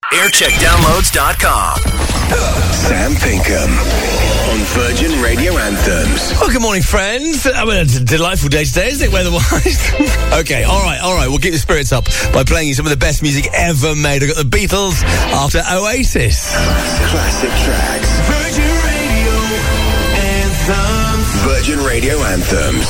Aircheckdownloads.com. Sam Pinkham on Virgin Radio Anthems. Well, good morning, friends. I mean, it's a delightful day today, isn't it, weather-wise? Okay, all right. We'll keep the spirits up by playing you some of the best music ever made. I've got the Beatles after Oasis. Classic tracks. Virgin Radio Anthems. Virgin Radio Anthems.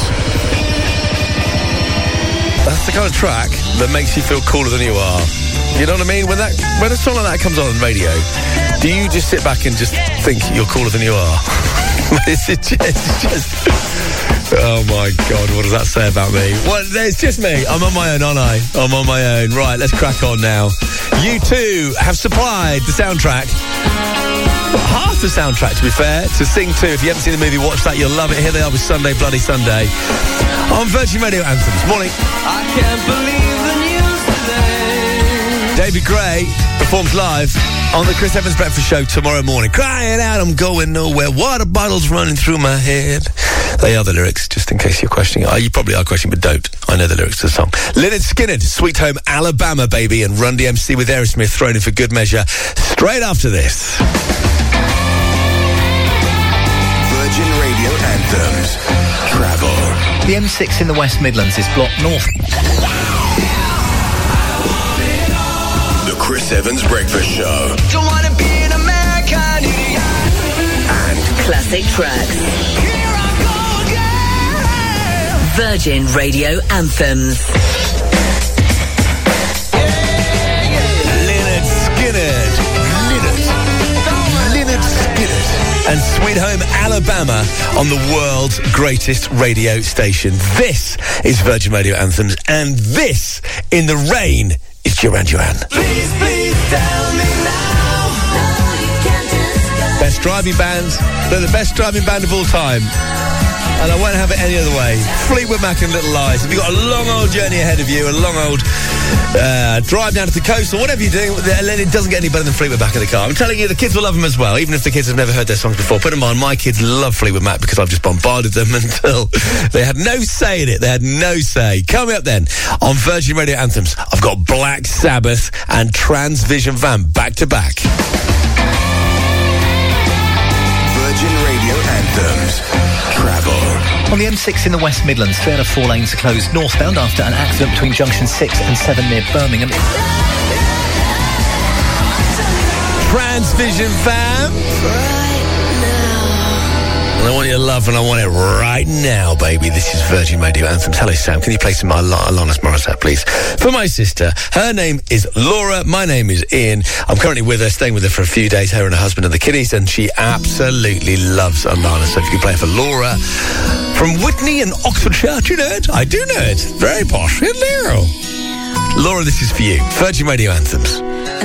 That's the kind of track that makes you feel cooler than you are. You know what I mean? When a song like that comes on radio, do you just sit back and just think you're cooler than you are? It's just... Oh, my God, what does that say about me? Well, it's just me. I'm on my own, aren't I? I'm on my own. Right, let's crack on now. You too have supplied the soundtrack. Half the soundtrack, to be fair, to Sing 2. If you haven't seen the movie, watch that. You'll love it. Here they are with Sunday, Bloody Sunday. On Virgin Radio Anthems. Morning. I can't believe the news today. David Gray performs live on the Chris Evans Breakfast Show tomorrow morning. Crying out, I'm going nowhere. Water bottles running through my head. They are the lyrics, just in case you're questioning. You probably are questioning, but don't. I know the lyrics to the song. Lynyrd Skynyrd, Sweet Home Alabama, baby, and Run DMC with Aerosmith thrown in for good measure. Straight after this. Virgin Radio Anthems. Travel. The M6 in the West Midlands is blocked north. The Chris Evans Breakfast Show. Don't want to be an American idiot. And Classic tracks. Here I go again. Virgin Radio Anthems. Lynyrd Skynyrd. Lynyrd Skynyrd. And Sweet Home Alabama on the world's greatest radio station. This is Virgin Radio Anthems, and this, in the rain, is Duran Duran. Please tell me now. Best driving bands. They're the best driving band of all time. And I won't have it any other way. Fleetwood Mac and Little Lies. If you've got a long old journey ahead of you, a long old drive down to the coast or whatever you're doing, it doesn't get any better than Fleetwood Mac in the car. I'm telling you, the kids will love them as well, even if the kids have never heard their songs before. Put them on. My kids love Fleetwood Mac because I've just bombarded them until they had no say in it. They had no say. Coming up then, on Virgin Radio Anthems, I've got Black Sabbath and Transvision Van back to back. Virgin Radio Anthems. Travel. On the M6 in the West Midlands, 3 out of 4 lanes are closed northbound after an accident between junction 6 and 7 near Birmingham. Transvision Fam. And I want you to love, and I want it right now, baby. This is Virgin Radio Anthems. Hello, Sam. Can you play some Alanis Morissette, please? For my sister. Her name is Laura. My name is Ian. I'm currently with her, staying with her for a few days, her and her husband and the kiddies, and she absolutely loves Alanis. So if you can play it for Laura from Whitney in Oxfordshire. Do you know it? I do know it. Very posh. Hello. Laura, this is for you. Virgin Radio Anthems.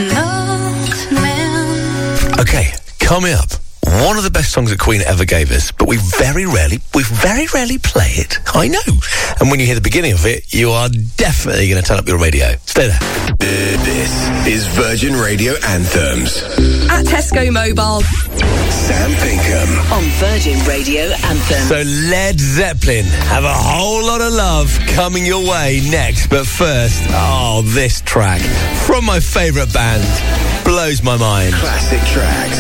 Okay, coming up. One of the best songs that Queen ever gave us, but we very rarely play it. I know. And when you hear the beginning of it, you are definitely going to turn up your radio. Stay there. This is Virgin Radio Anthems. At Tesco Mobile. Sam Pinkham. On Virgin Radio Anthems. So Led Zeppelin have a whole lot of love coming your way next. But first, this track from my favourite band blows my mind. Classic tracks.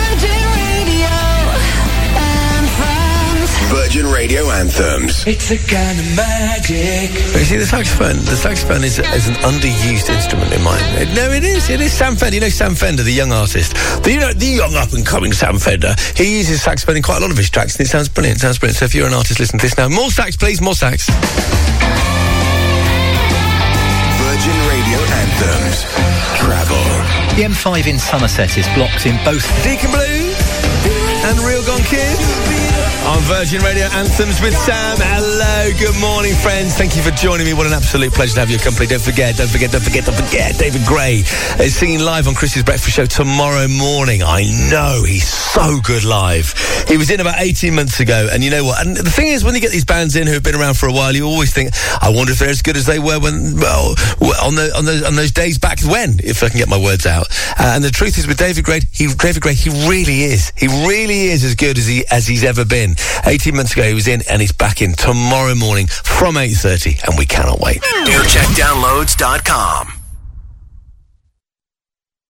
Virgin Radio Anthems. It's a kind of magic. You see, the saxophone is an underused instrument in mine. No, it is Sam Fender. You know Sam Fender, the young artist, the young up-and-coming Sam Fender. He uses saxophone in quite a lot of his tracks, and it sounds brilliant. So if you're an artist, listen to this now. More sax, please, more sax. Virgin Radio Anthems. Travel. The M5 in Somerset is blocked in both Deacon Blue and Real Gone Kid. On Virgin Radio Anthems with Sam. Hello, good morning, friends. Thank you for joining me. What an absolute pleasure to have your company. Don't forget, David Gray is singing live on Chris's Breakfast Show tomorrow morning. I know, he's so good live. He was in about 18 months ago, and you know what? And the thing is, when you get these bands in who have been around for a while, you always think, I wonder if they're as good as they were on those days back when, if I can get my words out. And the truth is, with David Gray, he really is. He really is as good as he's ever been. 18 months ago he was in, and he's back in tomorrow morning from 8:30, and we cannot wait. Aircheckdownloads.com.